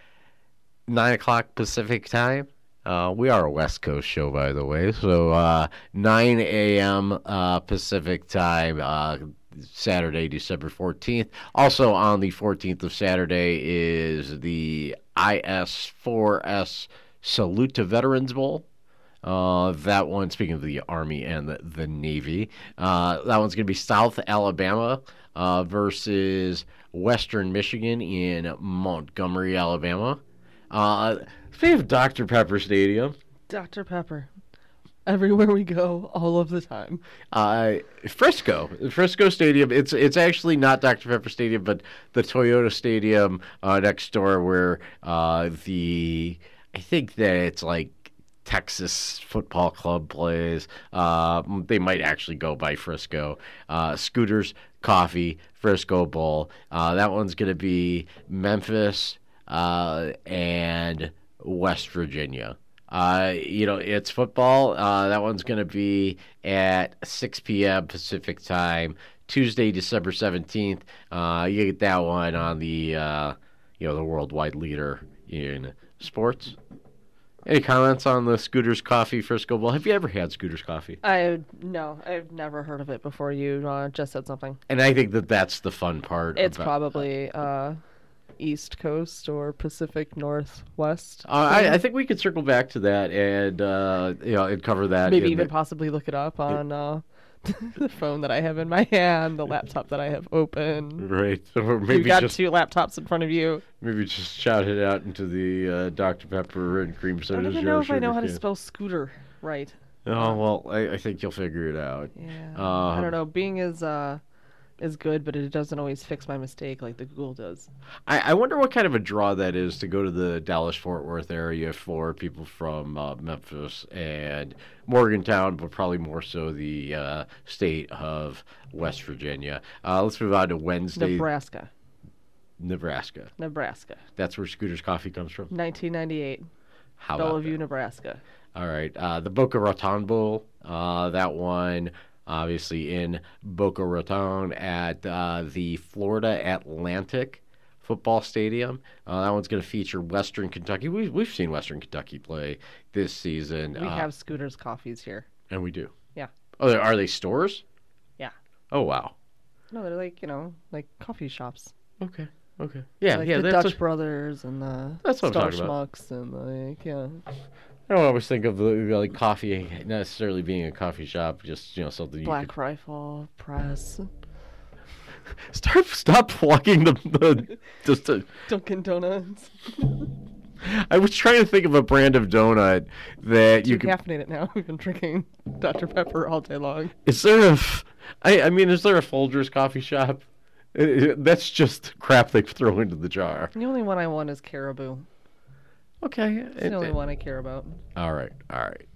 nine o'clock Pacific time. Uh, we are a West Coast show, by the way. So uh, nine a.m. Uh, Pacific time, uh, Saturday, December fourteenth. Also on the fourteenth of Saturday is the I S four S Salute to Veterans Bowl. Uh, that one, speaking of the Army and the, the Navy, uh, that one's going to be South Alabama uh, versus Western Michigan in Montgomery, Alabama. Uh, speaking of Doctor Pepper Stadium. Doctor Pepper. Everywhere we go, all of the time. Uh, Frisco, Frisco Stadium. It's it's actually not Doctor Pepper Stadium, but the Toyota Stadium uh, next door, where uh, the I think that it's like Texas Football Club plays. Uh, they might actually go by Frisco. Uh, Scooters Coffee Frisco Bowl. Uh, that one's going to be Memphis uh, and West Virginia. Uh, you know, it's football. Uh, that one's going to be at six p.m. Pacific time, Tuesday, December seventeenth. Uh, you get that one on the, uh, you know, the worldwide leader in sports. Any comments on the Scooters Coffee Frisco Bowl? Have you ever had Scooters Coffee? I no, I've never heard of it before you uh, just said something. And I think that that's the fun part. It's about, probably uh, East Coast or Pacific Northwest. Uh, I, I think we could circle back to that and uh, you know and cover that. Maybe even the, possibly look it up on uh, the phone that I have in my hand, the laptop that I have open. Right. Or maybe you got just, two laptops in front of you. Maybe just shout it out into the uh, Doctor Pepper and cream soda. I don't even know if I know how to spell scooter right. Oh well, I, I think you'll figure it out. Yeah. Uh, I don't know. Bing is uh is good, but it doesn't always fix my mistake like the Google does. I, I wonder what kind of a draw that is to go to the Dallas-Fort Worth area for people from uh, Memphis and Morgantown, but probably more so the uh, state of West Virginia. Uh, let's move on to Wednesday. Nebraska. Nebraska. Nebraska. That's where Scooters Coffee comes from? nineteen ninety-eight. How about Bellevue, that? Nebraska. All right. Uh, the Boca Raton Bowl, uh, that one obviously in Boca Raton at uh, the Florida Atlantic Football Stadium. Uh, that one's going to feature Western Kentucky. We've, we've seen Western Kentucky play this season. We uh, have Scooters Coffees here. And we do? Yeah. Oh, are they stores? Yeah. Oh, wow. No, they're like, you know, like coffee shops. Okay. Okay. Yeah, like yeah. the that's Dutch a, Brothers and the that's what Star I'm talking about. Schmucks and like, yeah. I don't always think of the, like coffee necessarily being a coffee shop, just you know something. Black you could... Rifle Press. Start stop plugging the, the just a... Dunkin' Donuts. I was trying to think of a brand of donut that you could caffeinate it now. We've been drinking Doctor Pepper all day long. Is there a? I I mean, is there a Folgers coffee shop? That's just crap they throw into the jar. The only one I want is Caribou. Okay. It's the only one I care about. All right, all right.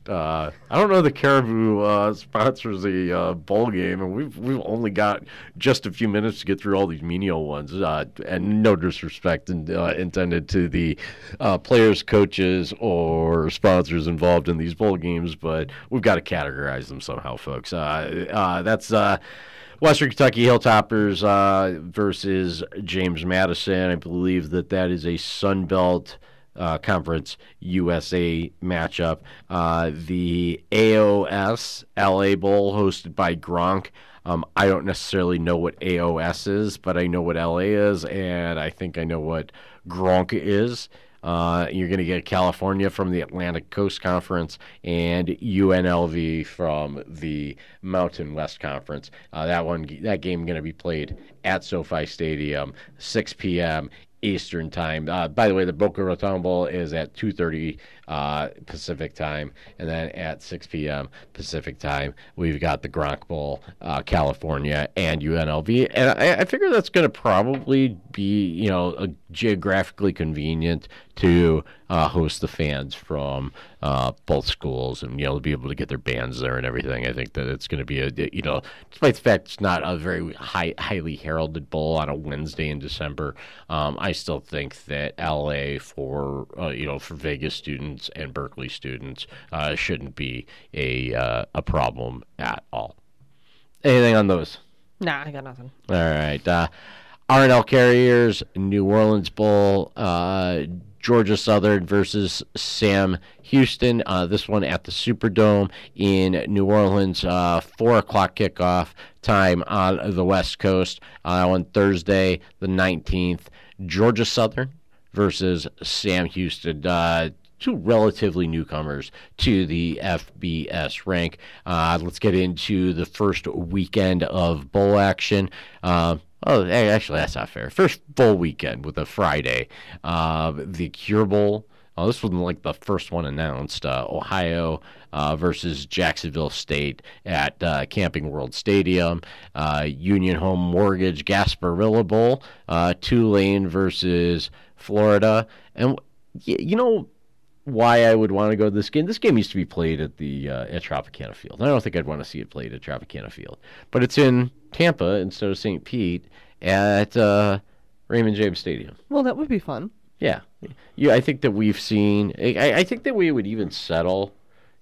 Uh, I don't know the Caribou uh, sponsors the uh, bowl game, and we've we've only got just a few minutes to get through all these menial ones. Uh, and no disrespect in, uh, intended to the uh, players, coaches, or sponsors involved in these bowl games, but we've got to categorize them somehow, folks. Uh, uh, that's uh, Western Kentucky Hilltoppers uh, versus James Madison. I believe that that is a Sun Belt Uh, Conference U S A matchup. Uh, the A O S L A Bowl hosted by Gronk. Um, I don't necessarily know what A O S is, but I know what L A is, and I think I know what Gronk is. Uh, you're going to get California from the Atlantic Coast Conference and U N L V from the Mountain West Conference. Uh, that one, that game going to be played at SoFi Stadium, six p.m. Eastern time. Uh, by the way, the Boca Raton Bowl is at two thirty uh, Pacific time, and then at six p.m. Pacific time, we've got the Gronk Bowl, uh, California, and U N L V. And I, I figure that's going to probably be, you know, a geographically convenient to uh, host the fans from uh, both schools, and you know, be able to get their bands there and everything. I think that it's going to be a, you know, despite the fact it's not a very high, highly heralded bowl on a Wednesday in December, um, I still think that L A for uh, you know, for Vegas students and Berkeley students uh, shouldn't be a uh, a problem at all. Anything on those? Nah, I got nothing. All right. Uh, R and L Carriers, New Orleans Bowl, uh, Georgia Southern versus Sam Houston. Uh, this one at the Superdome in New Orleans, uh, four o'clock kickoff time on the West Coast uh, on Thursday, the nineteenth. Georgia Southern versus Sam Houston. Uh, two relatively newcomers to the F B S rank. Uh, let's get into the first weekend of bowl action. Uh, Oh, actually, that's not fair. First bowl weekend with a Friday. Uh, the Cure Bowl. Oh, this was like the first one announced. Uh, Ohio uh, versus Jacksonville State at uh, Camping World Stadium. Uh, Union Home Mortgage Gasparilla Bowl. Uh, Tulane versus Florida. And, you know why I would want to go to this game? This game used to be played at the uh, at Tropicana Field. I don't think I'd want to see it played at Tropicana Field. But it's in Tampa instead of Saint Pete at uh, Raymond James Stadium. Well, that would be fun. Yeah. Yeah, I think that we've seen... I, I think that we would even settle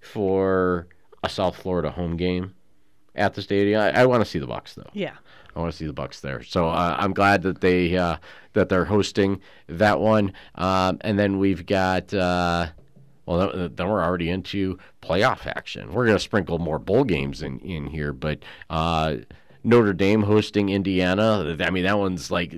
for a South Florida home game at the stadium. I, I want to see the Bucs, though. Yeah. I want to see the Bucs there. So uh, I'm glad that they uh, that they're hosting that one. Um, and then we've got... Uh, Well, then we're already into playoff action. We're going to sprinkle more bowl games in, in here, but uh, Notre Dame hosting Indiana. I mean, that one's like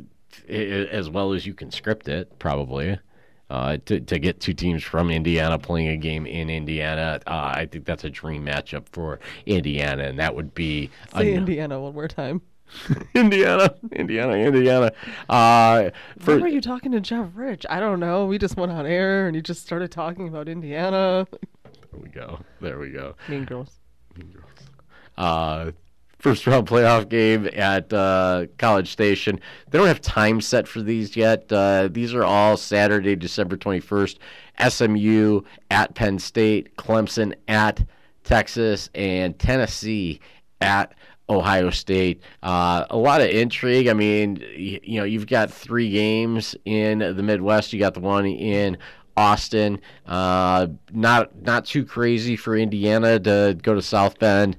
as well as you can script it, probably. Uh, to to get two teams from Indiana playing a game in Indiana, uh, I think that's a dream matchup for Indiana, and that would be say a, Indiana one more time. Indiana, Indiana, Indiana. Uh, for, Why were you talking to Jeff Rich? I don't know. We just went on air and he just started talking about Indiana. There we go. There we go. Mean Girls. Mean Girls. Uh, first round playoff game at uh, College Station. They don't have time set for these yet. Uh, these are all Saturday, December twenty-first. S M U at Penn State, Clemson at Texas, and Tennessee at Ohio State. Uh, a lot of intrigue. I mean, you, you know, you've got three games in the Midwest. You got the one in Austin. Uh, not not too crazy for Indiana to go to South Bend.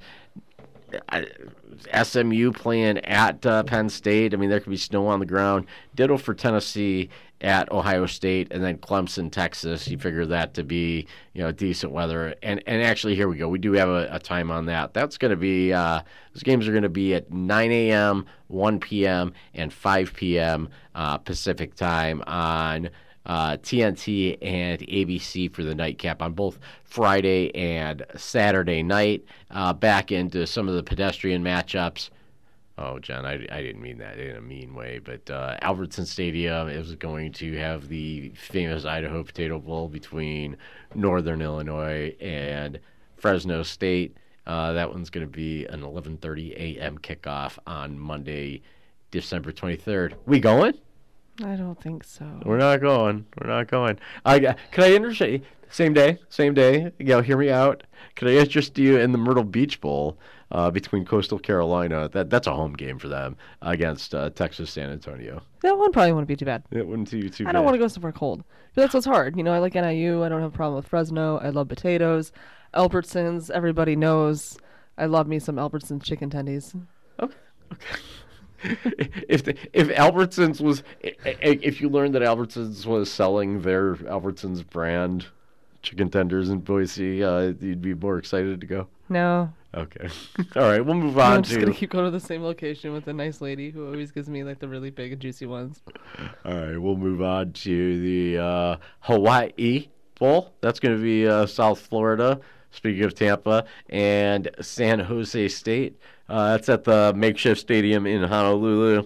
I, S M U playing at uh, Penn State. I mean, there could be snow on the ground. Ditto for Tennessee at Ohio State, and then Clemson, Texas. You figure that to be, you know, decent weather. And and actually, here we go. We do have a, a time on that. That's going to be, uh, those games are going to be at nine a.m., one p.m., and five p.m. Uh, Pacific time on uh, T N T and A B C for the nightcap on both Friday and Saturday night. Uh, back into some of the pedestrian matchups. Oh, John, I, I didn't mean that in a mean way, but uh, Albertson Stadium is going to have the famous Idaho Potato Bowl between Northern Illinois and Fresno State. Uh, that one's going to be an eleven thirty a.m. kickoff on Monday, December twenty-third. We going? I don't think so. We're not going. We're not going. I, can I interject? Same day, same day. You know, hear me out. Can I interest you in the Myrtle Beach Bowl uh, between Coastal Carolina? That that's a home game for them against uh, Texas San Antonio. That one probably wouldn't be too bad. It wouldn't be too I bad. don't want to go somewhere cold. But that's what's hard. You know, I like N I U. I don't have a problem with Fresno. I love potatoes. Albertsons, everybody knows. I love me some Albertsons chicken tendies. Okay. Okay. if the, if Albertsons was if you learned that Albertsons was selling their Albertsons brand chicken tenders in Boise, uh, you'd be more excited to go. No. Okay. All right, we'll move on. No, I'm just to... gonna keep going to the same location with a nice lady who always gives me like the really big and juicy ones. All right, we'll move on to the uh, Hawaii Bowl. That's going to be uh, South Florida. Speaking of Tampa and San Jose State, uh, that's at the makeshift stadium in Honolulu.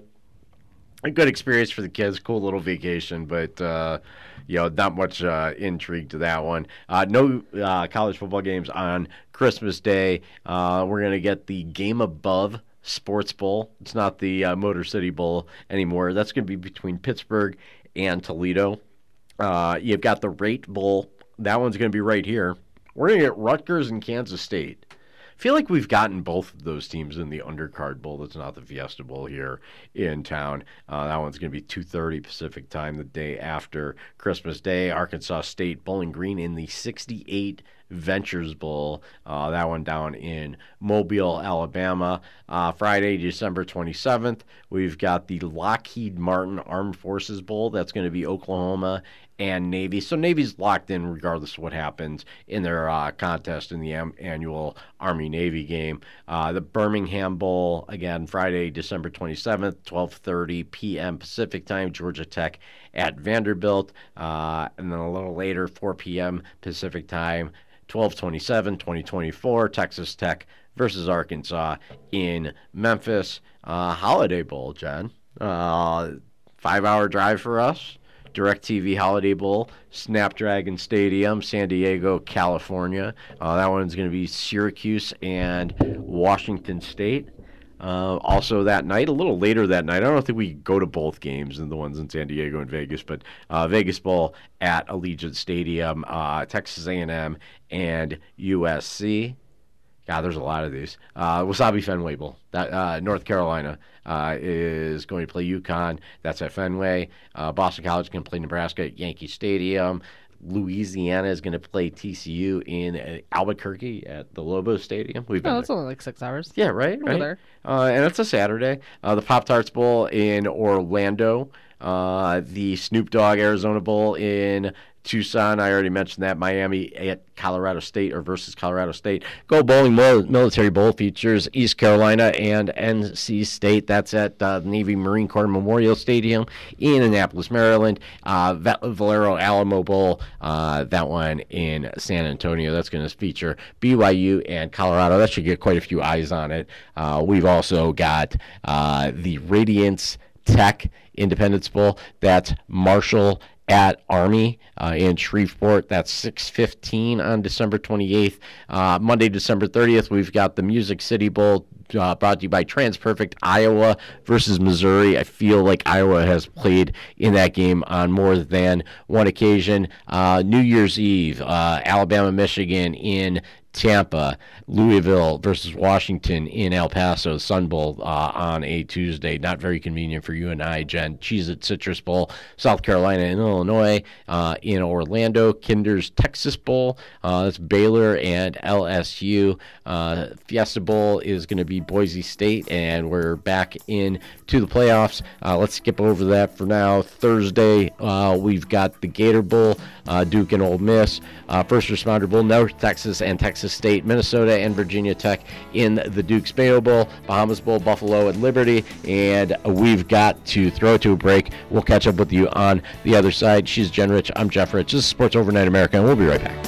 A good experience for the kids. Cool little vacation, but uh, you know, not much uh, intrigue to that one. Uh, no uh, college football games on Christmas Day. Uh, we're gonna get the Game Above Sports Bowl. It's not the uh, Motor City Bowl anymore. That's gonna be between Pittsburgh and Toledo. Uh, you've got the Rate Bowl. That one's gonna be right here. We're going to get Rutgers and Kansas State. I feel like we've gotten both of those teams in the Undercard Bowl. That's not the Fiesta Bowl here in town. Uh, that one's going to be two thirty Pacific time the day after Christmas Day. Arkansas State, Bowling Green in the sixty-eight Ventures Bowl. Uh, that one down in Mobile, Alabama. Uh, Friday, December twenty-seventh, we've got the Lockheed Martin Armed Forces Bowl. That's going to be Oklahoma and Navy. So Navy's locked in regardless of what happens in their uh, contest in the am- annual Army-Navy game. Uh, the Birmingham Bowl, again, Friday, December twenty-seventh, twelve thirty p.m. Pacific time, Georgia Tech at Vanderbilt. Uh, and then a little later, four p.m. Pacific time, twelve twenty-seven, twenty twenty-four, Texas Tech versus Arkansas in Memphis. Uh, Holiday Bowl, Jen. Uh, five-hour drive for us. DirecTV Holiday Bowl, Snapdragon Stadium, San Diego, California. Uh, that one's going to be Syracuse and Washington State. Uh, also that night, a little later that night, I don't think we go to both games and the ones in San Diego and Vegas, but uh, Vegas Bowl at Allegiant Stadium, uh, Texas A and M and U S C. God, there's a lot of these. Uh, Wasabi Fenway Bowl. That uh, North Carolina uh, is going to play UConn. That's at Fenway. Uh, Boston College is going to play Nebraska at Yankee Stadium. Louisiana is going to play T C U in uh, Albuquerque at the Lobo Stadium. We've been Oh, it's there. only like six hours. Yeah, right, Over right. there. Uh, and it's a Saturday. Uh, the Pop-Tarts Bowl in Orlando. Uh, the Snoop Dogg Arizona Bowl in Tucson. I already mentioned that. Miami at Colorado State or versus Colorado State. Go Bowling Military Bowl features East Carolina and N C State. That's at uh, Navy Marine Corps Memorial Stadium in Annapolis, Maryland. Uh, Valero Alamo Bowl, uh, that one in San Antonio. That's going to feature B Y U and Colorado. That should get quite a few eyes on it. Uh, we've also got uh, the Radiance Tech Independence Bowl. That's Marshall at Army uh, in Shreveport. That's six fifteen on December twenty-eighth. Uh, Monday, December thirtieth, we've got the Music City Bowl uh, brought to you by TransPerfect, Iowa versus Missouri. I feel like Iowa has played in that game on more than one occasion. Uh, New Year's Eve, uh, Alabama, Michigan in Tampa, Louisville versus Washington in El Paso, Sun Bowl uh, on a Tuesday. Not very convenient for you and I, Jen. Cheez-It Citrus Bowl, South Carolina and Illinois uh, in Orlando. Kinder's Texas Bowl, uh, that's Baylor and L S U. Uh, Fiesta Bowl is going to be Boise State, and we're back in to the playoffs. Uh, let's skip over that for now. Thursday, uh, we've got the Gator Bowl, uh, Duke and Ole Miss. Uh, First Responder Bowl, North Texas and Texas State, Minnesota and Virginia Tech in the Duke's Mayo Bowl, Bahamas Bowl, Buffalo and Liberty, and we've got to throw it to a break. We'll catch up with you on the other side. She's Jen Rich, I'm Jeff Rich. This is Sports Overnight America, and we'll be right back.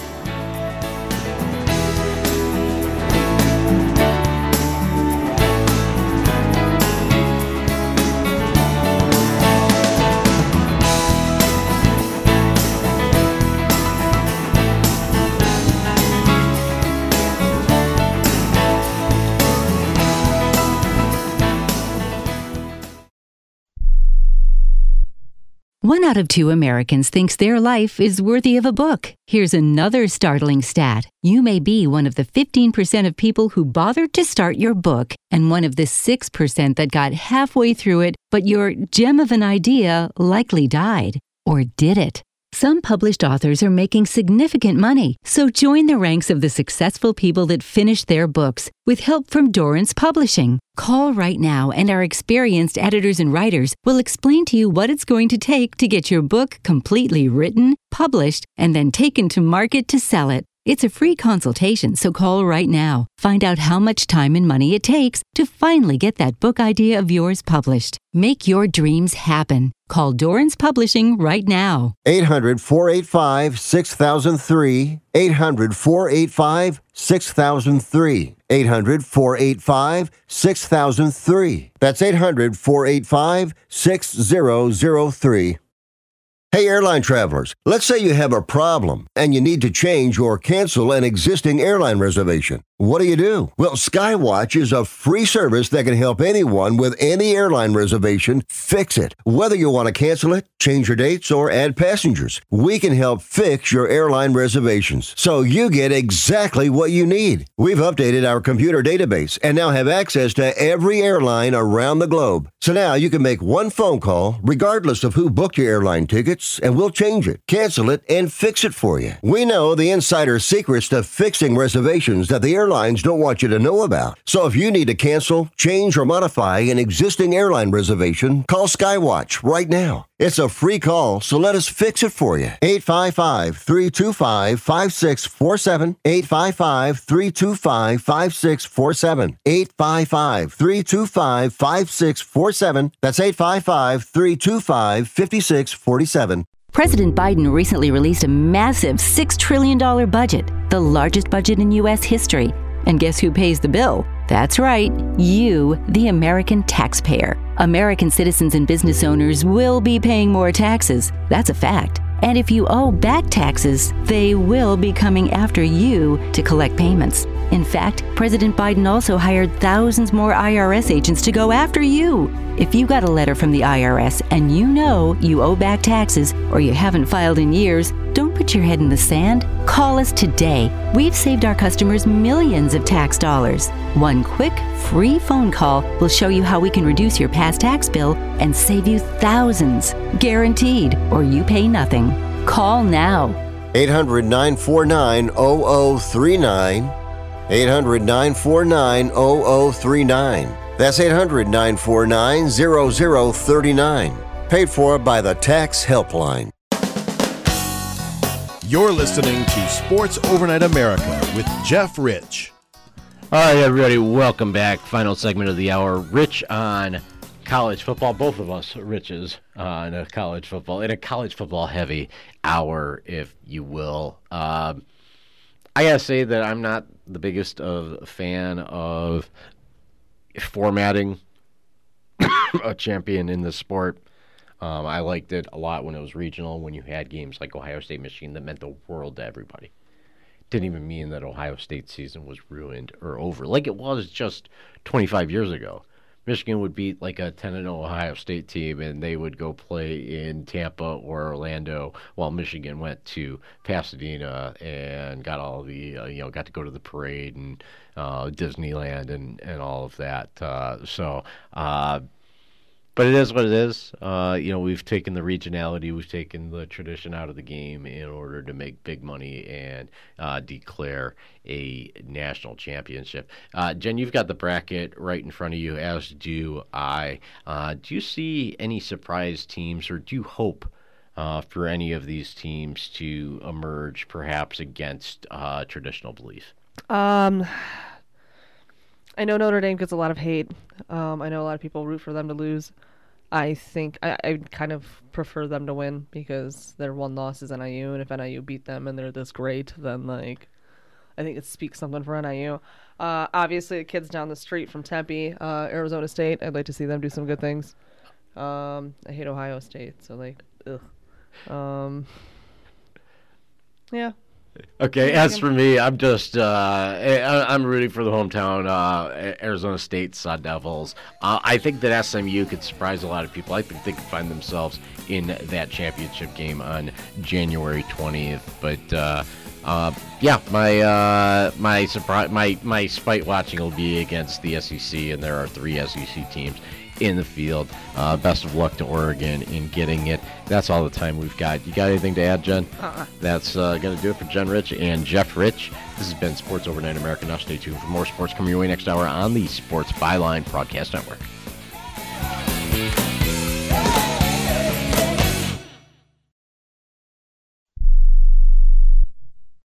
One out of two Americans thinks their life is worthy of a book. Here's another startling stat. You may be one of the fifteen percent of people who bothered to start your book and one of the six percent that got halfway through it, but your gem of an idea likely died. Or did it? Some published authors are making significant money, so join the ranks of the successful people that finish their books with help from Dorrance Publishing. Call right now and our experienced editors and writers will explain to you what it's going to take to get your book completely written, published, and then taken to market to sell it. It's a free consultation, so call right now. Find out how much time and money it takes to finally get that book idea of yours published. Make your dreams happen. Call Dorrance Publishing right now. eight hundred, four eight five, six thousand three. eight hundred, four eight five, six thousand three. eight hundred, four eight five, six thousand three. That's eight hundred, four eight five, six thousand three. Hey, airline travelers, let's say you have a problem and you need to change or cancel an existing airline reservation. What do you do? Well, Skywatch is a free service that can help anyone with any airline reservation fix it. Whether you want to cancel it, change your dates, or add passengers, we can help fix your airline reservations so you get exactly what you need. We've updated our computer database and now have access to every airline around the globe. So now you can make one phone call regardless of who booked your airline tickets, and we'll change it, cancel it, and fix it for you. We know the insider secrets to fixing reservations that the airlines don't want you to know about. So if you need to cancel, change, or modify an existing airline reservation, call Skywatch right now. It's a free call, so let us fix it for you. eight five five, three two five, five six four seven. eight five five, three two five, five six four seven. eight five five, three two five, five six four seven. That's eight five five, three two five, five six four seven. President Biden recently released a massive six trillion dollars budget, the largest budget in U S history. And guess who pays the bill? That's right, you, the American taxpayer. American citizens and business owners will be paying more taxes. That's a fact. And if you owe back taxes, they will be coming after you to collect payments. In fact, President Biden also hired thousands more I R S agents to go after you. If you got a letter from the I R S and you know you owe back taxes or you haven't filed in years, don't put your head in the sand. Call us today. We've saved our customers millions of tax dollars. One quick, free phone call will show you how we can reduce your past tax bill and save you thousands. Guaranteed, or you pay nothing. Call now. eight hundred, nine four nine, zero zero three nine. eight hundred, nine four nine, zero zero three nine. That's eight hundred, nine four nine, zero zero three nine. Paid for by the Tax Helpline. You're listening to Sports Overnight America with Jeff Rich. All right, everybody, welcome back. Final segment of the hour. Rich on college football. Both of us, Riches, on uh, college football. In a college football heavy hour, if you will. Um, I got to say that I'm not the biggest of fan of formatting a champion in the sport. Um, I liked it a lot when it was regional, when you had games like Ohio State, Michigan that meant the world to everybody. Didn't even mean that Ohio State season was ruined or over, like it was just twenty-five years ago. Michigan would beat like a ten and oh Ohio State team, and they would go play in Tampa or Orlando, while Michigan went to Pasadena and got all the, uh, you know, got to go to the parade and uh, Disneyland and, and all of that. Uh, so, uh, but it is what it is. Uh, you know, we've taken the regionality, we've taken the tradition out of the game in order to make big money and uh, declare a national championship. Uh, Jen, you've got the bracket right in front of you, as do I. Uh, do you see any surprise teams, or do you hope uh, for any of these teams to emerge perhaps against uh, traditional belief? Um, I know Notre Dame gets a lot of hate. Um, I know a lot of people root for them to lose. I think I, I kind of prefer them to win because their one loss is N I U, and if N I U beat them and they're this great, then like I think it speaks something for N I U. Uh, obviously, the kids down the street from Tempe, uh, Arizona State, I'd like to see them do some good things. Um, I hate Ohio State, so like, ugh. Um, yeah. Okay, as for me, I'm just uh, I'm rooting for the hometown uh, Arizona State Sun Devils. Uh, I think that S M U could surprise a lot of people. I think they could find themselves in that championship game on January twentieth. But uh, uh, yeah, my uh, my surprise, my my spite watching will be against the S E C, and there are three S E C teams in the field. Uh, best of luck to Oregon in getting it. That's all the time we've got. You got anything to add, Jen? Uh-uh. That's uh, going to do it for Jen Rich and Jeff Rich. This has been Sports Overnight America. Now stay tuned for more sports coming your way next hour on the Sports Byline Broadcast Network.